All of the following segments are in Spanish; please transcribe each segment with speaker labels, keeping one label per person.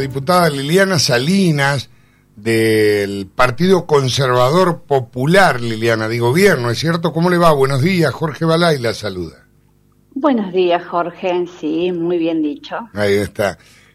Speaker 1: diputada Liliana Salinas, del Partido Conservador Popular, Liliana, de gobierno, ¿es cierto? ¿Cómo le va? Buenos días, Jorge Balay la saluda.
Speaker 2: Buenos días, Jorge, sí, muy bien dicho.
Speaker 1: Ahí está.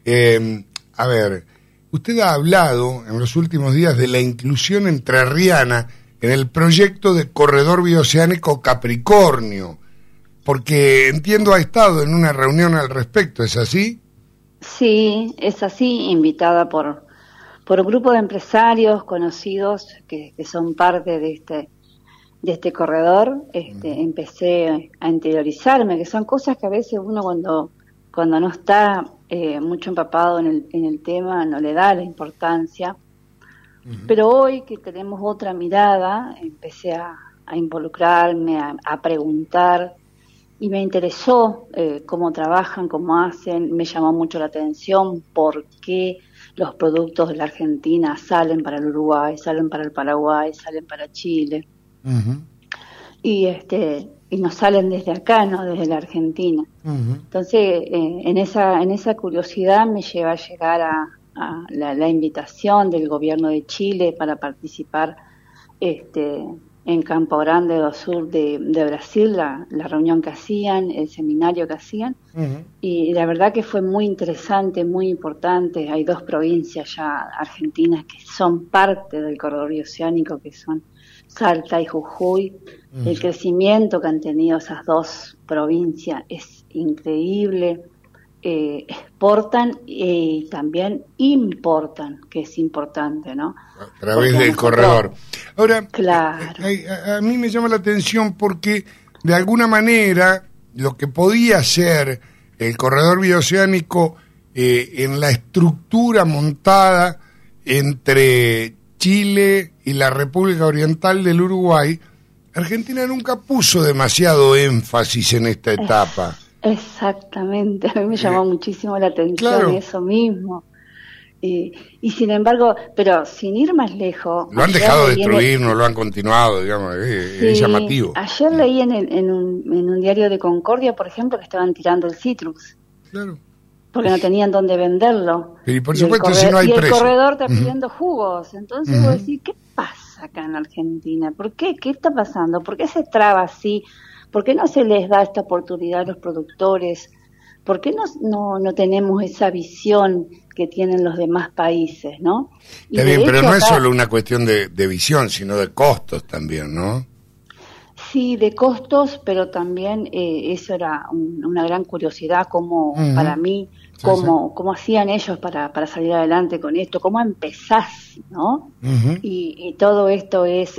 Speaker 1: A ver, usted ha hablado en los últimos días de la inclusión entrerriana en el proyecto de corredor bioceánico Capricornio, porque entiendo ha estado en una reunión al respecto, ¿es así?
Speaker 2: Sí, es así, invitada por un grupo de empresarios conocidos que son parte de este corredor. Empecé a interiorizarme, que son cosas que a veces uno cuando no está mucho empapado en el tema no le da la importancia. Pero hoy que tenemos otra mirada, empecé a involucrarme, a preguntar, y me interesó cómo trabajan, cómo hacen. Me llamó mucho la atención por qué los productos de la Argentina salen para el Uruguay, salen para el Paraguay, salen para Chile. Y no salen desde acá, no desde la Argentina. Entonces, en esa curiosidad me lleva a llegar a la invitación del gobierno de Chile para participar en Campo Grande do Sur de Brasil, la reunión que hacían, el seminario que hacían, y la verdad que fue muy interesante, muy importante. Hay 2 provincias ya argentinas que son parte del corredor bioceánico, que son Salta y Jujuy. El crecimiento que han tenido esas 2 provincias es increíble. Exportan y también importan, que es importante, ¿no?
Speaker 1: A través del corredor. Ahora,
Speaker 2: claro.
Speaker 1: A mí me llama la atención porque, de alguna manera, lo que podía ser el corredor bioceánico en la estructura montada entre Chile y la República Oriental del Uruguay, Argentina nunca puso demasiado énfasis en esta etapa.
Speaker 2: Exactamente, a mí me llamó muchísimo la atención eso mismo. Y sin embargo, pero sin ir más lejos...
Speaker 1: Lo han dejado destruir, no lo han continuado, digamos, es llamativo.
Speaker 2: Ayer leí en un diario de Concordia, por ejemplo, que estaban tirando el citrus. Claro. Porque no tenían dónde venderlo.
Speaker 1: Y por supuesto, si no hay precio.
Speaker 2: Y el corredor está pidiendo jugos. Entonces vos decís, ¿qué pasa acá en Argentina? ¿Por qué? ¿Qué está pasando? ¿Por qué se traba así? ¿Por qué no se les da esta oportunidad a los productores? ¿Por qué no tenemos esa visión que tienen los demás países, no?
Speaker 1: Está bien, pero no es solo una cuestión de visión, sino de costos también, ¿no?
Speaker 2: Sí, de costos, pero también eso era una gran curiosidad para mí, cómo hacían ellos para salir adelante con esto, cómo empezás, ¿no? Y todo esto es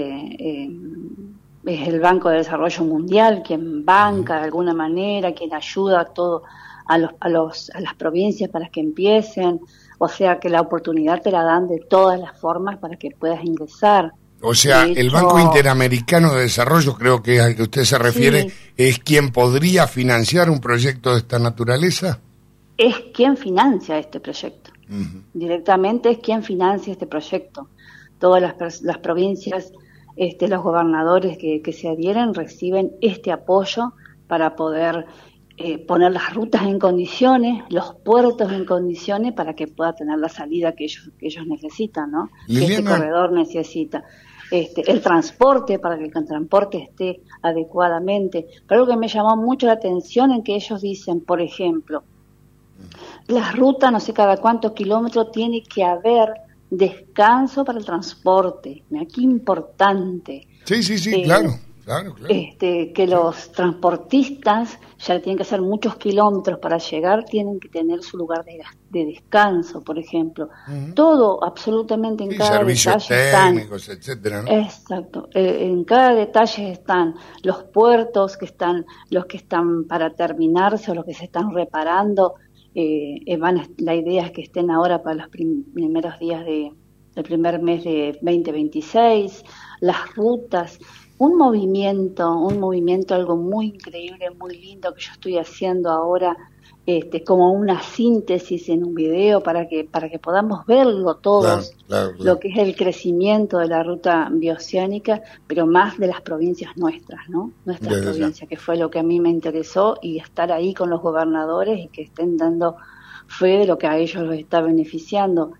Speaker 2: el Banco de Desarrollo Mundial quien banca de alguna manera, quien ayuda a las provincias para que empiecen, o sea que la oportunidad te la dan de todas las formas para que puedas ingresar.
Speaker 1: O sea, el Banco Interamericano de Desarrollo, creo que es al que usted se refiere, ¿es quien podría financiar un proyecto de esta naturaleza?
Speaker 2: Es quien financia este proyecto. Directamente es quien financia este proyecto. Todas las provincias, los gobernadores que se adhieren reciben este apoyo para poder poner las rutas en condiciones, los puertos en condiciones para que pueda tener la salida que ellos necesitan, ¿no?
Speaker 1: Liliana,
Speaker 2: que este corredor necesita. El transporte, para que el transporte esté adecuadamente. Pero algo que me llamó mucho la atención es que ellos dicen, por ejemplo, las rutas, no sé cada cuántos kilómetros tiene que haber descanso para el transporte. Mira, qué importante.
Speaker 1: Sí, claro.
Speaker 2: Que los transportistas ya tienen que hacer muchos kilómetros para llegar, tienen que tener su lugar de descanso, por ejemplo. Todo, absolutamente en cada
Speaker 1: servicios
Speaker 2: detalle
Speaker 1: técnicos, etcétera, ¿no?
Speaker 2: Exacto. En cada detalle están los puertos, los que están para terminarse o los que se están reparando. La idea es que estén ahora para los primeros días del primer mes de 2026, las rutas. Un movimiento, algo muy increíble, muy lindo que yo estoy haciendo ahora, como una síntesis en un video para que podamos verlo todos, claro. Lo que es el crecimiento de la ruta bioceánica, pero más de las provincias nuestras, ¿no? Nuestras provincias, que fue lo que a mí me interesó, y estar ahí con los gobernadores y que estén dando fue de lo que a ellos los está beneficiando.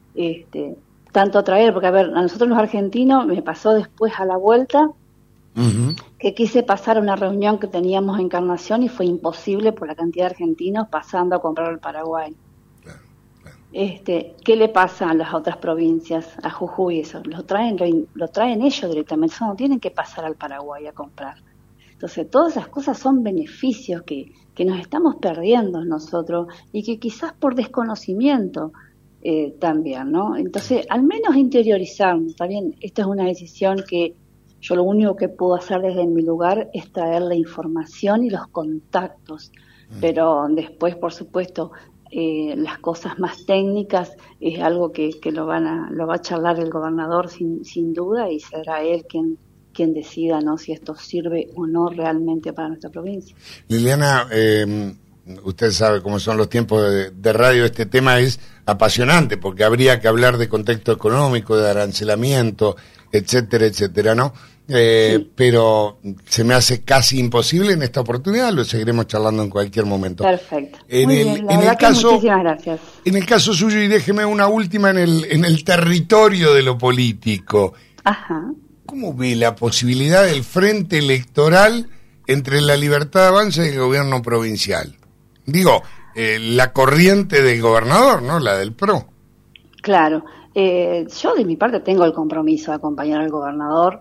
Speaker 2: Tanto traer, porque a ver, a nosotros los argentinos me pasó después a la vuelta que quise pasar a una reunión que teníamos en Encarnación y fue imposible por la cantidad de argentinos pasando a comprar al Paraguay.
Speaker 1: Claro, claro.
Speaker 2: ¿Qué le pasa a las otras provincias, a Jujuy eso? Lo traen ellos directamente, eso no tienen que pasar al Paraguay a comprar. Entonces, todas esas cosas son beneficios que nos estamos perdiendo nosotros y que quizás por desconocimiento también, ¿no? Entonces, al menos interiorizarnos, está bien, esta es una decisión que yo lo único que puedo hacer desde mi lugar es traer la información y los contactos, pero después, por supuesto, las cosas más técnicas es algo que lo va a charlar el gobernador sin duda y será él quien decida, ¿no?, si esto sirve o no realmente para nuestra provincia.
Speaker 1: Liliana, usted sabe cómo son los tiempos de radio, este tema es apasionante porque habría que hablar de contexto económico, de arancelamiento, etcétera, etcétera, ¿no? Sí. Pero se me hace casi imposible en esta oportunidad, lo seguiremos charlando en cualquier momento.
Speaker 2: Perfecto. Muchísimas gracias.
Speaker 1: En el caso suyo, y déjeme una última en el territorio de lo político.
Speaker 2: Ajá.
Speaker 1: ¿Cómo ve la posibilidad del frente electoral entre la Libertad Avanza y el gobierno provincial? Digo, la corriente del gobernador, ¿no? La del PRO.
Speaker 2: Claro. Yo de mi parte tengo el compromiso de acompañar al gobernador.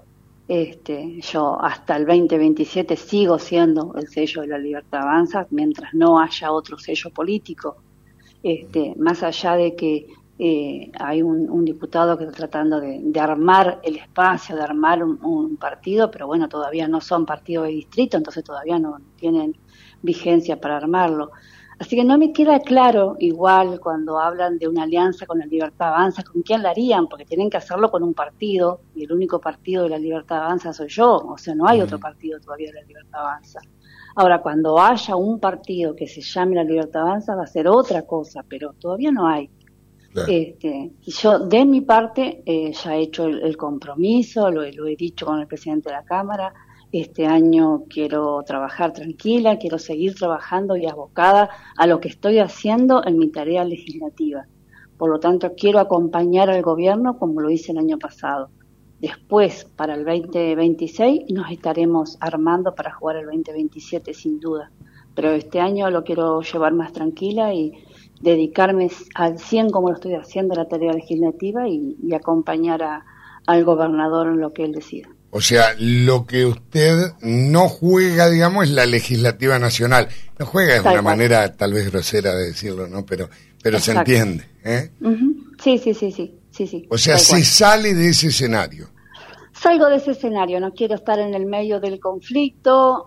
Speaker 2: Yo hasta el 2027 sigo siendo el sello de la Libertad Avanza mientras no haya otro sello político. Más allá de que hay un diputado que está tratando de armar el espacio, de armar un partido, pero bueno, todavía no son partidos de distrito, entonces todavía no tienen vigencia para armarlo. Así que no me queda claro, igual cuando hablan de una alianza con la Libertad Avanza, ¿con quién la harían? Porque tienen que hacerlo con un partido, y el único partido de la Libertad Avanza soy yo, o sea, no hay otro partido todavía de la Libertad Avanza. Ahora, cuando haya un partido que se llame la Libertad Avanza, va a ser otra cosa, pero todavía no hay. Claro. Y yo, de mi parte, ya he hecho el compromiso, lo he dicho con el presidente de la Cámara. Este año quiero trabajar tranquila, quiero seguir trabajando y abocada a lo que estoy haciendo en mi tarea legislativa. Por lo tanto, quiero acompañar al gobierno como lo hice el año pasado. Después, para el 2026, nos estaremos armando para jugar el 2027, sin duda. Pero este año lo quiero llevar más tranquila y dedicarme al 100 como lo estoy haciendo a la tarea legislativa y acompañar al gobernador en lo que él decida.
Speaker 1: O sea, lo que usted no juega, digamos, es la legislativa nacional. No juega es una manera tal vez grosera de decirlo, ¿no? Pero se entiende, ¿eh?
Speaker 2: Uh-huh. Sí.
Speaker 1: O sea, se sale de ese escenario.
Speaker 2: Salgo de ese escenario, no quiero estar en el medio del conflicto,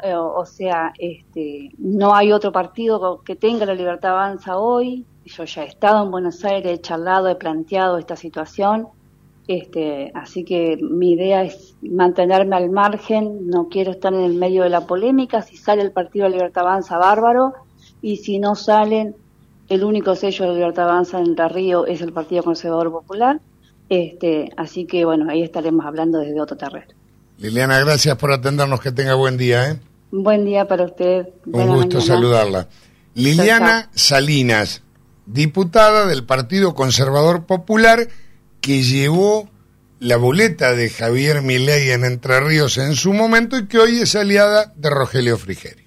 Speaker 2: no hay otro partido que tenga la Libertad Avanza hoy. Yo ya he estado en Buenos Aires, he charlado, he planteado esta situación. Así que mi idea es mantenerme al margen, no quiero estar en el medio de la polémica. Si sale el Partido de Libertad Avanza, bárbaro, y si no salen, el único sello de Libertad Avanza en Entre Ríos es el Partido Conservador Popular. Así que bueno, ahí estaremos hablando desde otro terreno.
Speaker 1: Liliana, gracias por atendernos, que tenga buen día, ¿eh?
Speaker 2: Buen día para usted.
Speaker 1: Un gusto saludarla. Liliana Salinas, diputada del Partido Conservador Popular, que llevó la boleta de Javier Milei en Entre Ríos en su momento y que hoy es aliada de Rogelio Frigerio.